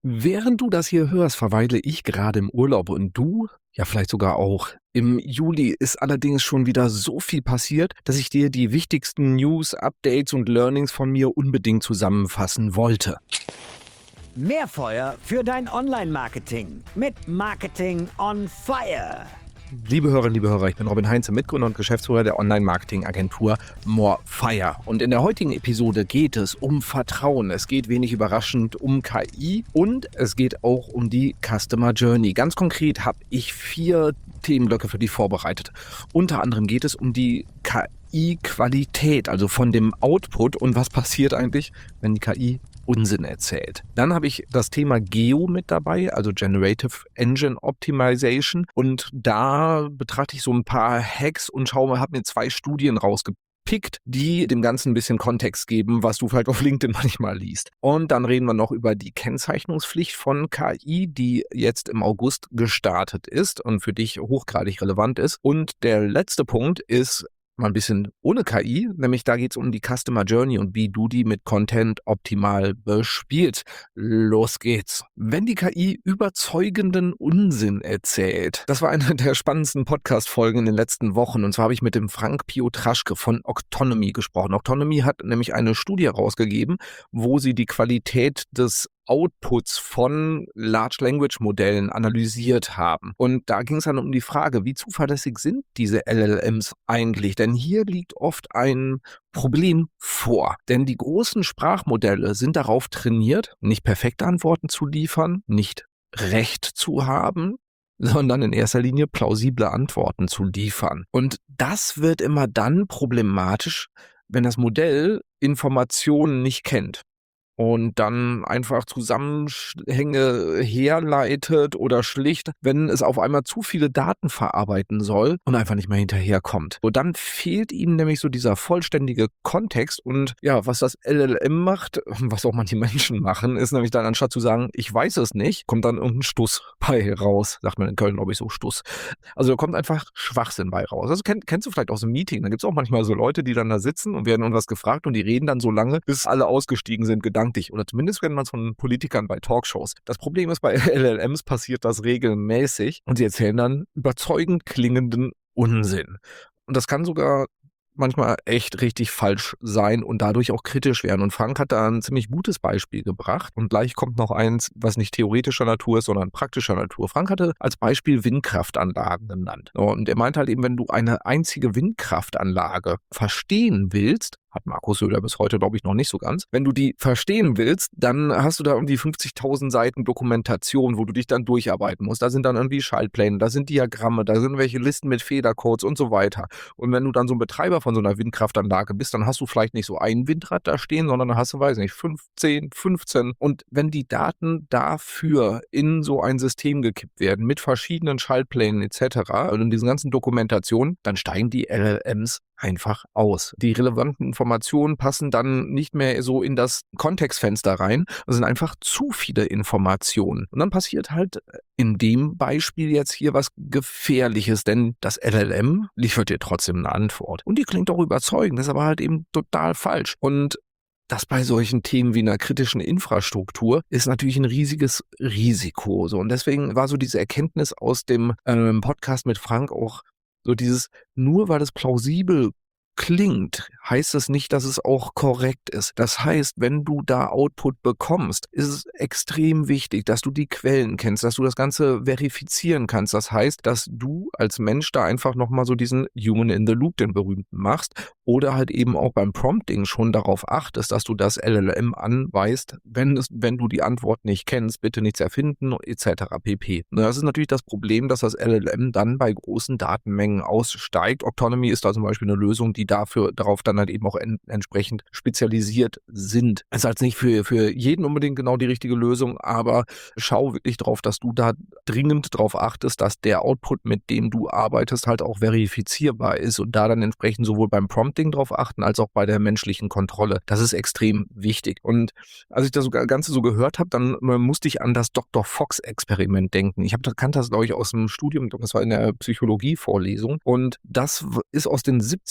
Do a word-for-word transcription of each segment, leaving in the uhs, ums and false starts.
Während du das hier hörst, verweile ich gerade im Urlaub und du, ja vielleicht sogar auch. Im Juli ist allerdings schon wieder so viel passiert, dass ich dir die wichtigsten News, Updates und Learnings von mir unbedingt zusammenfassen wollte. Mehr Feuer für dein Online-Marketing mit Marketing on Fire. Liebe Hörerinnen, liebe Hörer, ich bin Robin Heinze, Mitgründer und Geschäftsführer der Online-Marketing-Agentur Morefire. Und in der heutigen Episode geht es um Vertrauen. Es geht wenig überraschend um K I und es geht auch um die Customer Journey. Ganz konkret habe ich vier Themenblöcke für dich vorbereitet. Unter anderem geht es um die K I-Qualität, also von dem Output und was passiert eigentlich, wenn die K I Unsinn erzählt. Dann habe ich das Thema Geo mit dabei, also Generative Engine Optimization. Und da betrachte ich so ein paar Hacks und schaue, habe mir zwei Studien rausgepickt, die dem Ganzen ein bisschen Kontext geben, was du vielleicht auf LinkedIn manchmal liest. Und dann reden wir noch über die Kennzeichnungspflicht von K I, die jetzt im August gestartet ist und für dich hochgradig relevant ist. Und der letzte Punkt ist mal ein bisschen ohne K I, nämlich da geht es um die Customer Journey und wie du die mit Content optimal bespielst. Los geht's. Wenn die K I überzeugenden Unsinn erzählt, das war eine der spannendsten Podcast-Folgen in den letzten Wochen und zwar habe ich mit dem Frank Piotraschke von Octonomy gesprochen. Octonomy hat nämlich eine Studie rausgegeben, wo sie die Qualität des Outputs von Large Language Modellen analysiert haben. Und da ging es dann um die Frage, wie zuverlässig sind diese L L Ms eigentlich? Denn hier liegt oft ein Problem vor. Denn die großen Sprachmodelle sind darauf trainiert, nicht perfekte Antworten zu liefern, nicht Recht zu haben, sondern in erster Linie plausible Antworten zu liefern. Und das wird immer dann problematisch, wenn das Modell Informationen nicht kennt und dann einfach Zusammenhänge herleitet oder schlicht, wenn es auf einmal zu viele Daten verarbeiten soll und einfach nicht mehr hinterherkommt. So, dann fehlt ihm nämlich so dieser vollständige Kontext und ja, was das L L M macht, was auch manche Menschen machen, ist nämlich dann anstatt zu sagen, ich weiß es nicht, kommt dann irgendein Stuss bei raus, sagt man in Köln, glaube ich, so Stuss. Also da kommt einfach Schwachsinn bei raus. Also kenn, kennst du vielleicht aus dem Meeting, da gibt es auch manchmal so Leute, die dann da sitzen und werden irgendwas gefragt und die reden dann so lange, bis alle ausgestiegen sind, gedanklich. Oder zumindest kennt man es von Politikern bei Talkshows. Das Problem ist, bei L L Ms passiert das regelmäßig und sie erzählen dann überzeugend klingenden Unsinn. Und das kann sogar manchmal echt richtig falsch sein und dadurch auch kritisch werden. Und Frank hat da ein ziemlich gutes Beispiel gebracht. Und gleich kommt noch eins, was nicht theoretischer Natur ist, sondern praktischer Natur. Frank hatte als Beispiel Windkraftanlagen genannt. Und er meint halt eben, wenn du eine einzige Windkraftanlage verstehen willst, hat Markus Söder bis heute, glaube ich, noch nicht so ganz. Wenn du die verstehen willst, dann hast du da irgendwie fünfzigtausend Seiten Dokumentation, wo du dich dann durcharbeiten musst. Da sind dann irgendwie Schaltpläne, da sind Diagramme, da sind welche Listen mit Fehlercodes und so weiter. Und wenn du dann so ein Betreiber von so einer Windkraftanlage bist, dann hast du vielleicht nicht so ein Windrad da stehen, sondern dann hast du, weiß nicht, fünfzehn, fünfzehn. Und wenn die Daten dafür in so ein System gekippt werden, mit verschiedenen Schaltplänen et cetera und in diesen ganzen Dokumentationen, dann steigen die L L Ms einfach aus. Die relevanten Informationen passen dann nicht mehr so in das Kontextfenster rein. Das sind einfach zu viele Informationen. Und dann passiert halt in dem Beispiel jetzt hier was Gefährliches, denn das L L M liefert dir trotzdem eine Antwort. Und die klingt auch überzeugend, das ist aber halt eben total falsch. Und das bei solchen Themen wie einer kritischen Infrastruktur ist natürlich ein riesiges Risiko. So, und deswegen war so diese Erkenntnis aus dem ähm, Podcast mit Frank auch so dieses, nur weil es plausibel klingt, heißt es nicht, dass es auch korrekt ist. Das heißt, wenn du da Output bekommst, ist es extrem wichtig, dass du die Quellen kennst, dass du das Ganze verifizieren kannst. Das heißt, dass du als Mensch da einfach nochmal so diesen Human in the Loop, den berühmten, machst oder halt eben auch beim Prompting schon darauf achtest, dass du das L L M anweist, wenn, es, wenn du die Antwort nicht kennst, bitte nichts erfinden et cetera pp. Das ist natürlich das Problem, dass das L L M dann bei großen Datenmengen aussteigt. Octonomy ist da zum Beispiel eine Lösung, die dafür darauf dann halt eben auch en- entsprechend spezialisiert sind. Ist halt nicht für, für jeden unbedingt genau die richtige Lösung, aber schau wirklich drauf, dass du da dringend drauf achtest, dass der Output, mit dem du arbeitest, halt auch verifizierbar ist und da dann entsprechend sowohl beim Prompting drauf achten, als auch bei der menschlichen Kontrolle. Das ist extrem wichtig. Und als ich das Ganze so gehört habe, dann musste ich an das Doktor Fox-Experiment denken. Ich habe das kannte das, glaube ich, aus dem Studium, das war in der Psychologie-Vorlesung und das ist aus den siebziger Jahren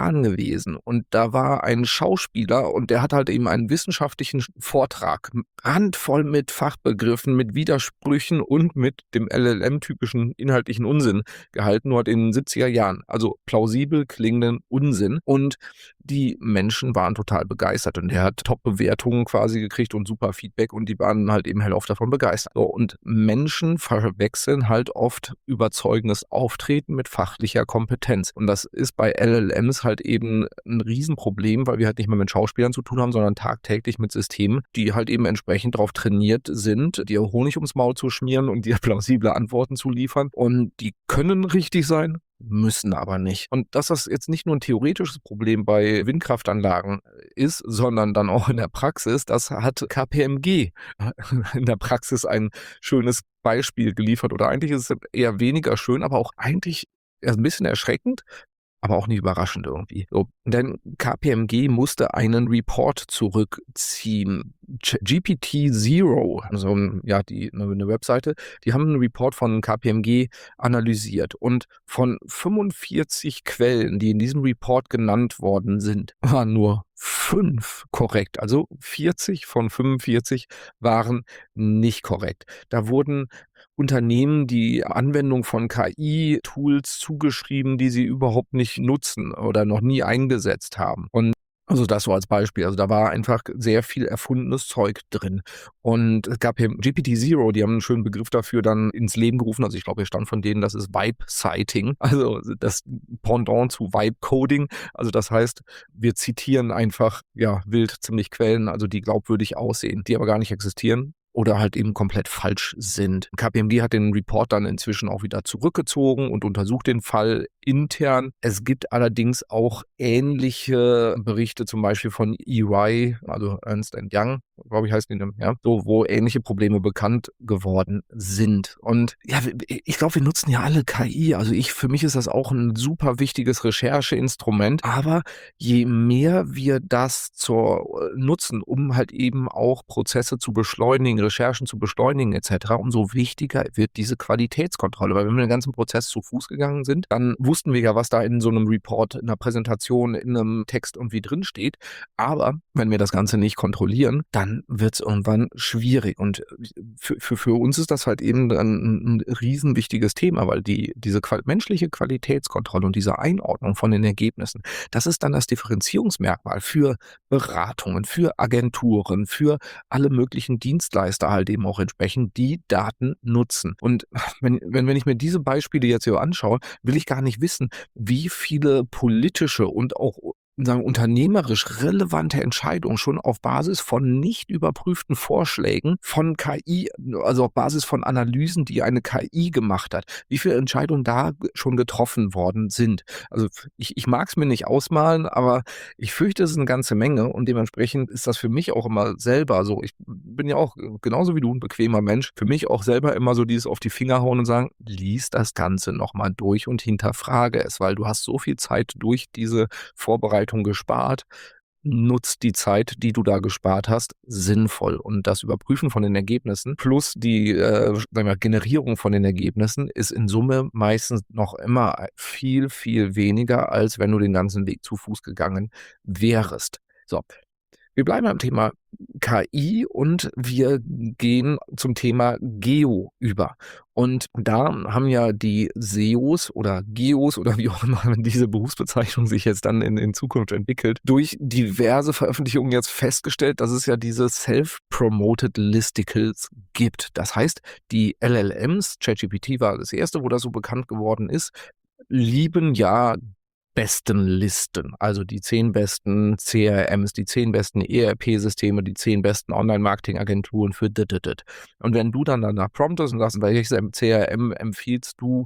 Bahn gewesen und da war ein Schauspieler und der hat halt eben einen wissenschaftlichen Vortrag, randvoll mit Fachbegriffen, mit Widersprüchen und mit dem L L M-typischen inhaltlichen Unsinn gehalten, nur halt in den siebziger Jahren. Also plausibel klingenden Unsinn. Und die Menschen waren total begeistert und er hat Top-Bewertungen quasi gekriegt und super Feedback und die waren halt eben hellauf davon begeistert. So, und Menschen verwechseln halt oft überzeugendes Auftreten mit fachlicher Kompetenz. Und das ist bei L L Ms halt eben ein Riesenproblem, weil wir halt nicht mehr mit Schauspielern zu tun haben, sondern tagtäglich mit Systemen, die halt eben entsprechend darauf trainiert sind, dir Honig ums Maul zu schmieren und dir plausible Antworten zu liefern. Und die können richtig sein, müssen aber nicht. Und dass das jetzt nicht nur ein theoretisches Problem bei Windkraftanlagen ist, sondern dann auch in der Praxis, das hat K P M G in der Praxis ein schönes Beispiel geliefert. Oder eigentlich ist es eher weniger schön, aber auch eigentlich eher ein bisschen erschreckend, aber auch nicht überraschend irgendwie. So, denn K P M G musste einen Report zurückziehen. G P T Zero, also ja, die, eine Webseite, die haben einen Report von K P M G analysiert und von fünfundvierzig Quellen, die in diesem Report genannt worden sind, waren nur fünf korrekt. Also vierzig von fünfundvierzig waren nicht korrekt. Da wurden Unternehmen die Anwendung von K I-Tools zugeschrieben, die sie überhaupt nicht nutzen oder noch nie eingesetzt haben. Und also das so als Beispiel. Also da war einfach sehr viel erfundenes Zeug drin. Und es gab hier G P T Zero, die haben einen schönen Begriff dafür dann ins Leben gerufen. Also ich glaube, hier stand von denen, das ist Vibe-Citing, also das Pendant zu Vibe-Coding. Also das heißt, wir zitieren einfach ja wild ziemlich Quellen, also die glaubwürdig aussehen, die aber gar nicht existieren oder halt eben komplett falsch sind. K P M G hat den Report dann inzwischen auch wieder zurückgezogen und untersucht den Fall intern. Es gibt allerdings auch ähnliche Berichte, zum Beispiel von E Y, also Ernst and Young, glaube ich heißt die, ja, so, wo ähnliche Probleme bekannt geworden sind. Und ja, ich glaube, wir nutzen ja alle K I. Also ich, für mich ist das auch ein super wichtiges Rechercheinstrument. Aber je mehr wir das zur nutzen, um halt eben auch Prozesse zu beschleunigen, Recherchen zu beschleunigen et cetera, umso wichtiger wird diese Qualitätskontrolle. Weil wenn wir den ganzen Prozess zu Fuß gegangen sind, dann wussten wir ja, was da in so einem Report, in einer Präsentation, in einem Text irgendwie drin steht. Aber wenn wir das Ganze nicht kontrollieren, dann wird es irgendwann schwierig. Und für, für, für uns ist das halt eben ein, ein riesen wichtiges Thema, weil die, diese qual- menschliche Qualitätskontrolle und diese Einordnung von den Ergebnissen, das ist dann das Differenzierungsmerkmal für Beratungen, für Agenturen, für alle möglichen Dienstleister halt eben auch entsprechend, die Daten nutzen. Und wenn, wenn, wenn ich mir diese Beispiele jetzt hier anschaue, will ich gar nicht wissen, wie viele politische und auch sagen, unternehmerisch relevante Entscheidungen schon auf Basis von nicht überprüften Vorschlägen von K I, also auf Basis von Analysen, die eine K I gemacht hat, wie viele Entscheidungen da schon getroffen worden sind. Also ich, ich mag es mir nicht ausmalen, aber ich fürchte, es ist eine ganze Menge und dementsprechend ist das für mich auch immer selber so. Ich bin ja auch genauso wie du ein bequemer Mensch, für mich auch selber immer so dieses auf die Finger hauen und sagen, lies das Ganze nochmal durch und hinterfrage es, weil du hast so viel Zeit durch diese Vorbereitung gespart, nutzt die Zeit, die du da gespart hast, sinnvoll. Und das Überprüfen von den Ergebnissen plus die äh, sagen wir, Generierung von den Ergebnissen ist in Summe meistens noch immer viel, viel weniger, als wenn du den ganzen Weg zu Fuß gegangen wärst. So. Wir bleiben beim Thema K I und wir gehen zum Thema Geo über. Und da haben ja die S E Os oder Geos oder wie auch immer diese Berufsbezeichnung sich jetzt dann in, in Zukunft entwickelt, durch diverse Veröffentlichungen jetzt festgestellt, dass es ja diese Self-Promoted Listicles gibt. Das heißt, die L L Ms, ChatGPT war das erste, wo das so bekannt geworden ist, lieben ja besten Listen, also die zehn besten C R Ms, die zehn besten E R P-Systeme, die zehn besten Online-Marketing-Agenturen für dit, dit, dit. Und wenn du dann danach promptest und sagst, welches C R M empfiehlst du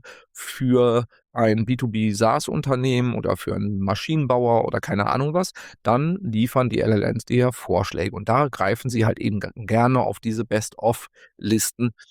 für ein B zwei B SaaS-Unternehmen oder für einen Maschinenbauer oder keine Ahnung was, dann liefern die L L Ms dir Vorschläge. Und da greifen sie halt eben gerne auf diese Best-of-Listen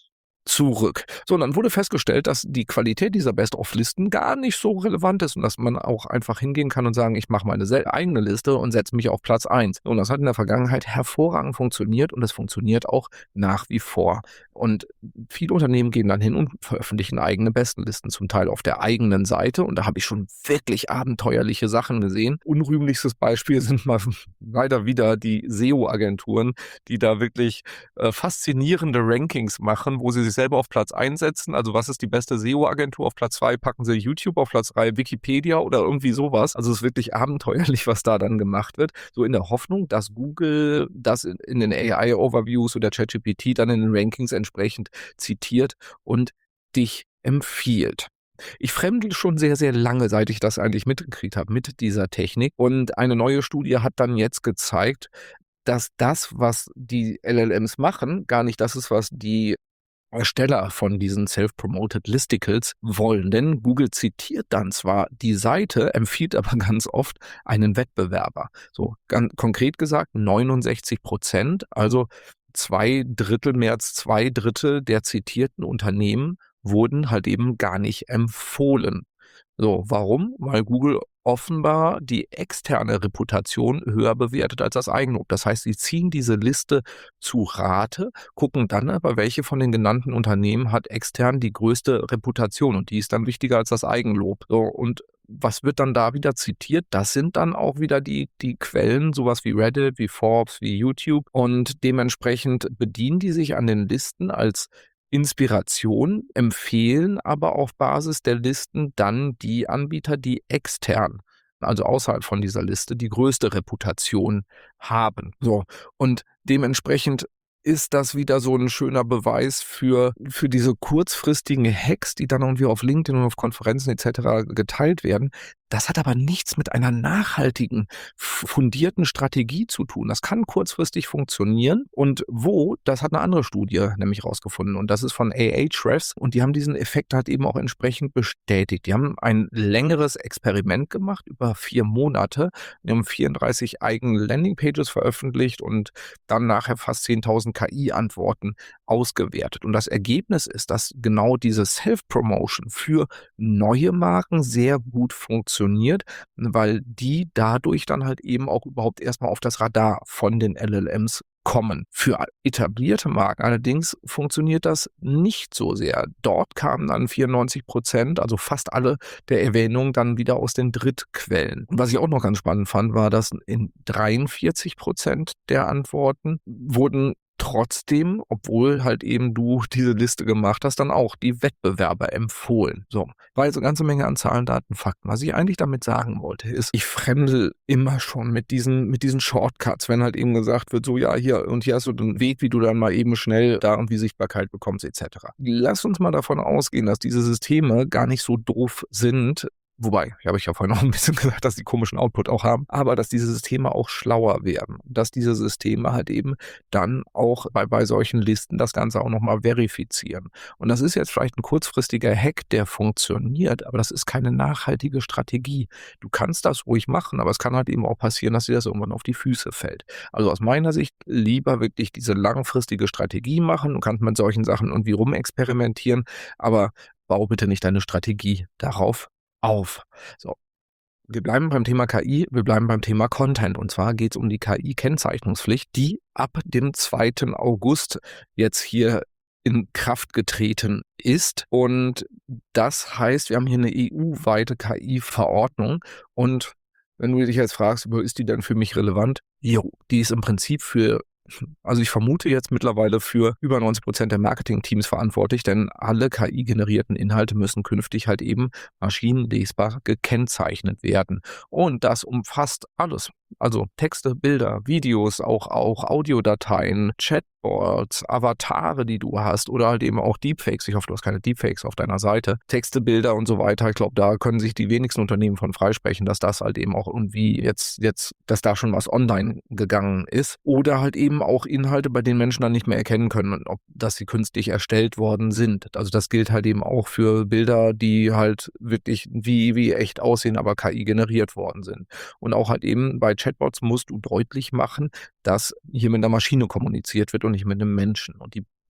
zurück. So, und dann wurde festgestellt, dass die Qualität dieser Best-of-Listen gar nicht so relevant ist und dass man auch einfach hingehen kann und sagen, ich mache meine sel- eigene Liste und setze mich auf Platz eins. Und das hat in der Vergangenheit hervorragend funktioniert und es funktioniert auch nach wie vor. Und viele Unternehmen gehen dann hin und veröffentlichen eigene Bestenlisten, zum Teil auf der eigenen Seite. Und da habe ich schon wirklich abenteuerliche Sachen gesehen. Unrühmlichstes Beispiel sind mal leider wieder die S E O-Agenturen, die da wirklich äh, faszinierende Rankings machen, wo sie sich selber auf Platz eins setzen. Also was ist die beste S E O-Agentur? Auf Platz zwei packen sie YouTube, auf Platz drei Wikipedia oder irgendwie sowas. Also es ist wirklich abenteuerlich, was da dann gemacht wird. So in der Hoffnung, dass Google das in, in den A I-Overviews oder ChatGPT dann in den Rankings entsprechend zitiert und dich empfiehlt. Ich fremdel schon sehr, sehr lange, seit ich das eigentlich mitgekriegt habe mit dieser Technik. Und eine neue Studie hat dann jetzt gezeigt, dass das, was die L L Ms machen, gar nicht das ist, was die Ersteller von diesen Self-Promoted Listicles wollen. Denn Google zitiert dann zwar die Seite, empfiehlt aber ganz oft einen Wettbewerber. So ganz konkret gesagt neunundsechzig Prozent, also zwei Drittel, mehr als zwei Drittel der zitierten Unternehmen wurden halt eben gar nicht empfohlen. So, warum? Weil Google offenbar die externe Reputation höher bewertet als das Eigenlob. Das heißt, sie ziehen diese Liste zu Rate, gucken dann aber, welche von den genannten Unternehmen hat extern die größte Reputation und die ist dann wichtiger als das Eigenlob. So, und was wird dann da wieder zitiert? Das sind dann auch wieder die, die Quellen, sowas wie Reddit, wie Forbes, wie YouTube und dementsprechend bedienen die sich an den Listen als Inspiration, empfehlen aber auf Basis der Listen dann die Anbieter, die extern, also außerhalb von dieser Liste, die größte Reputation haben. So, und dementsprechend ist das wieder so ein schöner Beweis für, für diese kurzfristigen Hacks, die dann irgendwie auf LinkedIn und auf Konferenzen et cetera geteilt werden. Das hat aber nichts mit einer nachhaltigen, fundierten Strategie zu tun. Das kann kurzfristig funktionieren. Und wo, das hat eine andere Studie nämlich rausgefunden. Und das ist von Ahrefs. Und die haben diesen Effekt halt eben auch entsprechend bestätigt. Die haben ein längeres Experiment gemacht über vier Monate. Die haben vierunddreißig eigene Landingpages veröffentlicht und dann nachher fast zehntausend K I-Antworten ausgewertet. Und das Ergebnis ist, dass genau diese Self-Promotion für neue Marken sehr gut funktioniert. Weil die dadurch dann halt eben auch überhaupt erstmal auf das Radar von den L L Ms kommen. Für etablierte Marken allerdings funktioniert das nicht so sehr. Dort kamen dann vierundneunzig Prozent, also fast alle der Erwähnungen dann wieder aus den Drittquellen. Und was ich auch noch ganz spannend fand, war, dass in dreiundvierzig Prozent der Antworten wurden trotzdem, obwohl halt eben du diese Liste gemacht hast, dann auch die Wettbewerber empfohlen. So, war jetzt eine ganze Menge an Zahlen, Daten, Fakten. Was ich eigentlich damit sagen wollte, ist, ich fremdel immer schon mit diesen, mit diesen Shortcuts, wenn halt eben gesagt wird, so ja, hier und hier hast du den Weg, wie du dann mal eben schnell da irgendwie Sichtbarkeit bekommst, et cetera. Lass uns mal davon ausgehen, dass diese Systeme gar nicht so doof sind. Wobei, habe ich ja vorhin noch ein bisschen gesagt, dass die komischen Output auch haben, aber dass diese Systeme auch schlauer werden, dass diese Systeme halt eben dann auch bei, bei solchen Listen das Ganze auch nochmal verifizieren. Und das ist jetzt vielleicht ein kurzfristiger Hack, der funktioniert, aber das ist keine nachhaltige Strategie. Du kannst das ruhig machen, aber es kann halt eben auch passieren, dass dir das irgendwann auf die Füße fällt. Also aus meiner Sicht lieber wirklich diese langfristige Strategie machen. Du kannst mit solchen Sachen irgendwie rumexperimentieren, aber bau bitte nicht deine Strategie darauf auf. So, wir bleiben beim Thema K I, wir bleiben beim Thema Content. Und zwar geht es um die K I-Kennzeichnungspflicht, die ab dem zweiten August jetzt hier in Kraft getreten ist. Und das heißt, wir haben hier eine E U-weite K I-Verordnung. Und wenn du dich jetzt fragst, ist die denn für mich relevant? Jo, die ist im Prinzip für Also ich vermute jetzt mittlerweile für über neunzig Prozent der Marketing-Teams verantwortlich, denn alle K I-generierten Inhalte müssen künftig halt eben maschinenlesbar gekennzeichnet werden. Und das umfasst alles. Also Texte, Bilder, Videos, auch, auch Audiodateien, Chatbots, Avatare, die du hast oder halt eben auch Deepfakes. Ich hoffe, du hast keine Deepfakes auf deiner Seite. Texte, Bilder und so weiter. Ich glaube, da können sich die wenigsten Unternehmen von freisprechen, dass das halt eben auch irgendwie jetzt, jetzt, dass da schon was online gegangen ist. Oder halt eben auch Inhalte, bei denen Menschen dann nicht mehr erkennen können, ob dass sie künstlich erstellt worden sind. Also das gilt halt eben auch für Bilder, die halt wirklich wie, wie echt aussehen, aber K I generiert worden sind. Und auch halt eben bei Chatbots musst du deutlich machen, dass hier mit einer Maschine kommuniziert wird und nicht mit einem Menschen. Und die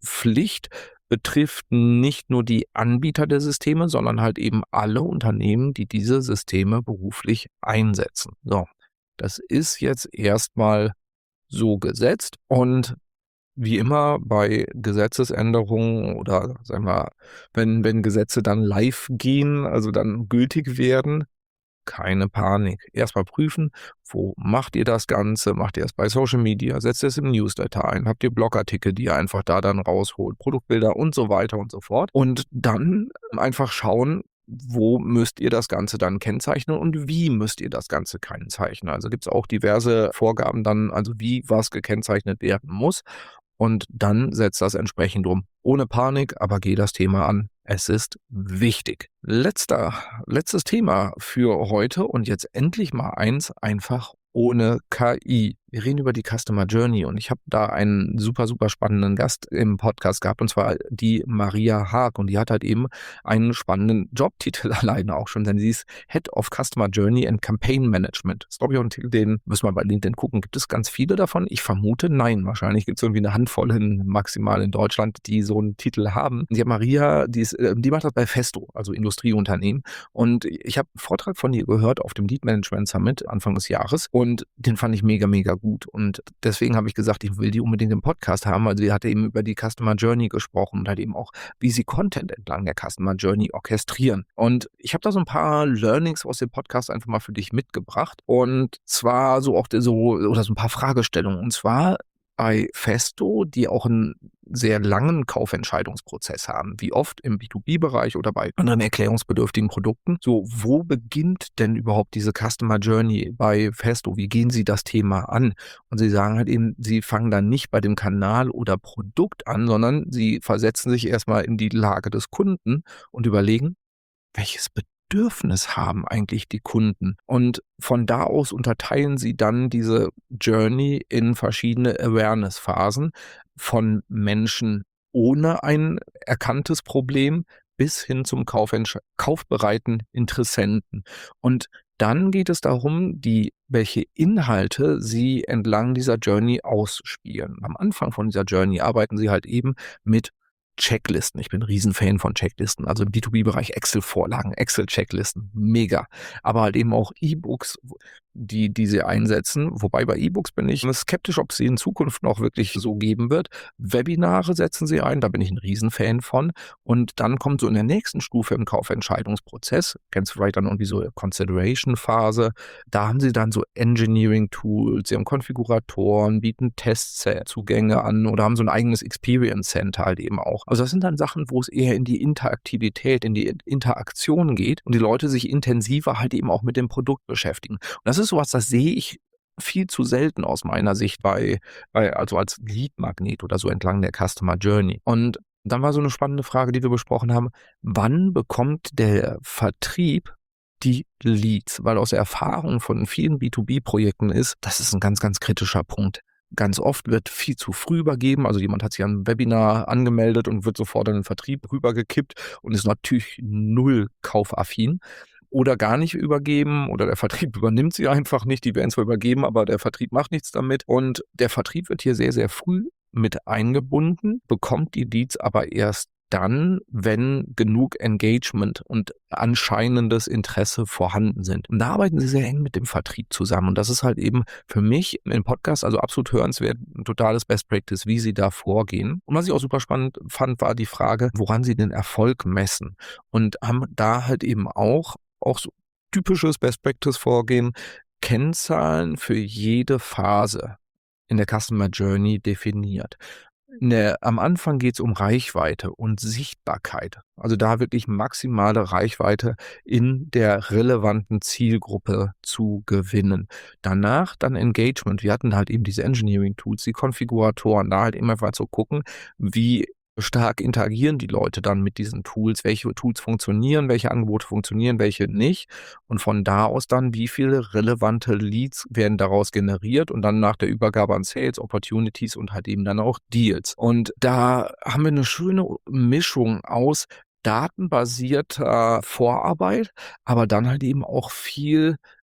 Pflicht betrifft nicht nur die Anbieter der Systeme, sondern halt eben alle Unternehmen, die diese Systeme beruflich einsetzen. So, das ist jetzt erstmal so gesetzt und wie immer bei Gesetzesänderungen oder sagen wir, wenn wenn Gesetze dann live gehen, also dann gültig werden, keine Panik. Erstmal prüfen, wo macht ihr das Ganze? Macht ihr es bei Social Media? Setzt ihr es im Newsletter ein? Habt ihr Blogartikel, die ihr einfach da dann rausholt? Produktbilder und so weiter und so fort. Und dann einfach schauen, wo müsst ihr das Ganze dann kennzeichnen und wie müsst ihr das Ganze kennzeichnen? Also gibt es auch diverse Vorgaben dann, also wie was gekennzeichnet werden muss. Und dann setzt das entsprechend um. Ohne Panik, aber geh das Thema an. Es ist wichtig. Letzter, letztes Thema für heute und jetzt endlich mal eins, einfach ohne K I. Wir reden über die Customer Journey und ich habe da einen super, super spannenden Gast im Podcast gehabt und zwar die Maria Haag und die hat halt eben einen spannenden Jobtitel alleine auch schon, denn sie ist Head of Customer Journey and Campaign Management. Das ist, glaube ich, auch ein Titel, den müssen wir bei LinkedIn gucken. Gibt es ganz viele davon? Ich vermute, nein. Wahrscheinlich gibt es irgendwie eine Handvoll in, maximal in Deutschland, die so einen Titel haben. Die hat Maria, die, ist, die macht das bei Festo, also Industrieunternehmen und ich habe einen Vortrag von ihr gehört auf dem Lead Management Summit Anfang des Jahres und den fand ich mega, mega gut. Und deswegen habe ich gesagt, ich will die unbedingt im Podcast haben. Also sie hatte eben über die Customer Journey gesprochen und halt eben auch, wie sie Content entlang der Customer Journey orchestrieren. Und ich habe da so ein paar Learnings aus dem Podcast einfach mal für dich mitgebracht. Und zwar so auch so, oder so ein paar Fragestellungen. Und zwar bei Festo, die auch einen sehr langen Kaufentscheidungsprozess haben, wie oft im B zwei B-Bereich oder bei anderen erklärungsbedürftigen Produkten. So, wo beginnt denn überhaupt diese Customer Journey bei Festo? Wie gehen Sie das Thema an? Und Sie sagen halt eben, Sie fangen dann nicht bei dem Kanal oder Produkt an, sondern Sie versetzen sich erstmal in die Lage des Kunden und überlegen, welches Bedürfnis haben eigentlich die Kunden? Und von da aus unterteilen sie dann diese Journey in verschiedene Awareness-Phasen von Menschen ohne ein erkanntes Problem bis hin zum Kaufentsch- kaufbereiten Interessenten. Und dann geht es darum, die, welche Inhalte sie entlang dieser Journey ausspielen. Am Anfang von dieser Journey arbeiten sie halt eben mit Checklisten. Ich bin ein Riesenfan von Checklisten. Also im B zwei B-Bereich Excel-Vorlagen, Excel-Checklisten, mega. Aber halt eben auch E-Books, die, die sie einsetzen. Wobei bei E-Books bin ich skeptisch, ob sie in Zukunft noch wirklich so geben wird. Webinare setzen sie ein, da bin ich ein Riesenfan von. Und dann kommt so in der nächsten Stufe im Kaufentscheidungsprozess, kennst du vielleicht dann irgendwie so Consideration-Phase, da haben sie dann so Engineering-Tools, sie haben Konfiguratoren, bieten Testzugänge an oder haben so ein eigenes Experience-Center halt eben auch. Also das sind dann Sachen, wo es eher in die Interaktivität, in die Interaktion geht und die Leute sich intensiver halt eben auch mit dem Produkt beschäftigen. Und das ist sowas, das sehe ich viel zu selten aus meiner Sicht bei, bei also als Lead-Magnet oder so entlang der Customer Journey. Und dann war so eine spannende Frage, die wir besprochen haben, wann bekommt der Vertrieb die Leads? Weil aus der Erfahrung von vielen B zwei B-Projekten ist, das ist ein ganz, ganz kritischer Punkt. Ganz oft wird viel zu früh übergeben, also jemand hat sich an ein Webinar angemeldet und wird sofort in den Vertrieb rübergekippt und ist natürlich null kaufaffin. Oder gar nicht übergeben oder der Vertrieb übernimmt sie einfach nicht. Die werden zwar übergeben, aber der Vertrieb macht nichts damit. Und der Vertrieb wird hier sehr, sehr früh mit eingebunden, bekommt die Leads aber erst dann, wenn genug Engagement und anscheinendes Interesse vorhanden sind. Und da arbeiten sie sehr eng mit dem Vertrieb zusammen. Und das ist halt eben für mich im Podcast also absolut hörenswert, ein totales Best Practice, wie sie da vorgehen. Und was ich auch super spannend fand, war die Frage, woran sie den Erfolg messen. Und haben da halt eben auch auch so typisches Best-Practice-Vorgehen, Kennzahlen für jede Phase in der Customer Journey definiert. In der, am Anfang geht es um Reichweite und Sichtbarkeit. Also da wirklich maximale Reichweite in der relevanten Zielgruppe zu gewinnen. Danach dann Engagement. Wir hatten halt eben diese Engineering-Tools, die Konfiguratoren, da halt immer mal zu gucken, wie stark interagieren die Leute dann mit diesen Tools, welche Tools funktionieren, welche Angebote funktionieren, welche nicht und von da aus dann, wie viele relevante Leads werden daraus generiert und dann nach der Übergabe an Sales, Opportunities und halt eben dann auch Deals. Und da haben wir eine schöne Mischung aus datenbasierter Vorarbeit, aber dann halt eben auch viel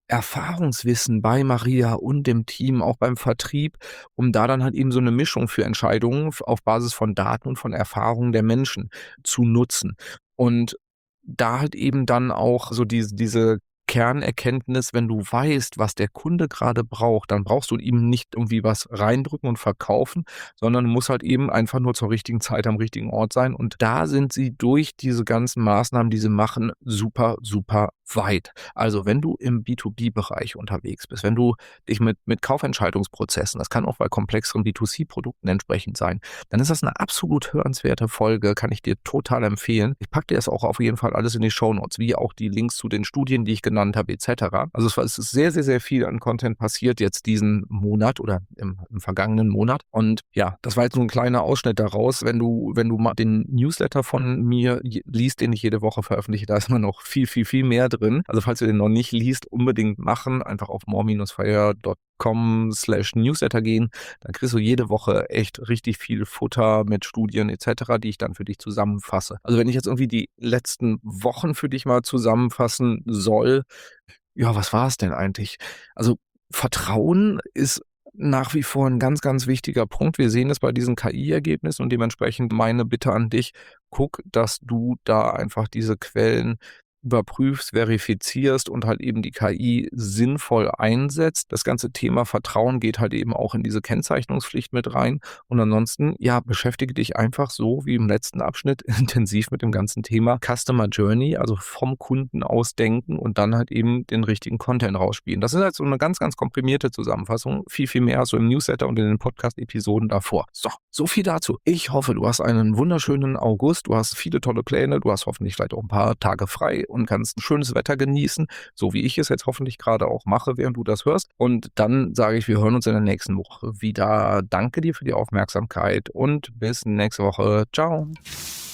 Erfahrungswissen bei Maria und dem Team, auch beim Vertrieb, um da dann halt eben so eine Mischung für Entscheidungen f auf Basis von Daten und von Erfahrungen der Menschen zu nutzen. Und da halt eben dann auch so diese diese Kernerkenntnis, wenn du weißt, was der Kunde gerade braucht, dann brauchst du ihm nicht irgendwie was reindrücken und verkaufen, sondern du musst halt eben einfach nur zur richtigen Zeit am richtigen Ort sein. Und da sind sie durch diese ganzen Maßnahmen, die sie machen, super, super weit. Also, wenn du im B zwei B-Bereich unterwegs bist, wenn du dich mit mit Kaufentscheidungsprozessen, das kann auch bei komplexeren B zwei C-Produkten entsprechend sein, dann ist das eine absolut hörenswerte Folge, kann ich dir total empfehlen. Ich packe dir das auch auf jeden Fall alles in die Shownotes, wie auch die Links zu den Studien, die ich genannt habe, et cetera. Also es war es ist sehr, sehr, sehr viel an Content passiert jetzt diesen Monat oder im im vergangenen Monat. Und ja, das war jetzt so ein kleiner Ausschnitt daraus. Wenn du wenn du mal den Newsletter von mir j liest, den ich jede Woche veröffentliche, da ist immer noch viel, viel, viel mehr drin. Also, falls du den noch nicht liest, unbedingt machen. Einfach auf more Bindestrich fire Punkt com slash newsletter gehen. Dann kriegst du jede Woche echt richtig viel Futter mit Studien et cetera, die ich dann für dich zusammenfasse. Also, wenn ich jetzt irgendwie die letzten Wochen für dich mal zusammenfassen soll, ja, was war es denn eigentlich? Also, Vertrauen ist nach wie vor ein ganz, ganz wichtiger Punkt. Wir sehen es bei diesen K I-Ergebnissen und dementsprechend meine Bitte an dich: Guck, dass du da einfach diese Quellen überprüfst, verifizierst und halt eben die K I sinnvoll einsetzt. Das ganze Thema Vertrauen geht halt eben auch in diese Kennzeichnungspflicht mit rein. Und ansonsten, ja, beschäftige dich einfach so wie im letzten Abschnitt intensiv mit dem ganzen Thema Customer Journey, also vom Kunden aus denken und dann halt eben den richtigen Content rausspielen. Das ist halt so eine ganz, ganz komprimierte Zusammenfassung. Viel, viel mehr als so im Newsletter und in den Podcast-Episoden davor. So, so viel dazu. Ich hoffe, du hast einen wunderschönen August. Du hast viele tolle Pläne. Du hast hoffentlich vielleicht auch ein paar Tage frei und kannst ein schönes Wetter genießen, so wie ich es jetzt hoffentlich gerade auch mache, während du das hörst. Und dann sage ich, wir hören uns in der nächsten Woche wieder. Danke dir für die Aufmerksamkeit und bis nächste Woche. Ciao.